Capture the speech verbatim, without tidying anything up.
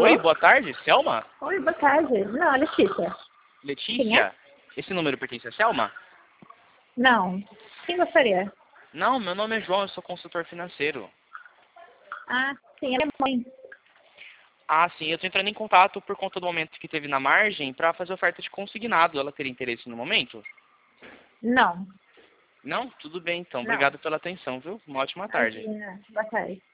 Oi, boa tarde, Selma? Oi, boa tarde. Não, Letícia. Letícia? Quem é? Esse número pertence a Selma? Não. Quem gostaria? Não, meu nome é João, eu sou consultor financeiro. Ah, sim, ela é mãe. Ah, sim, eu tô entrando em contato por conta do aumento que teve na margem para fazer oferta de consignado. Ela teria interesse no momento? Não. Não? Tudo bem, então. Não. Obrigado pela atenção, viu? Uma ótima tarde. Imagina. Boa tarde.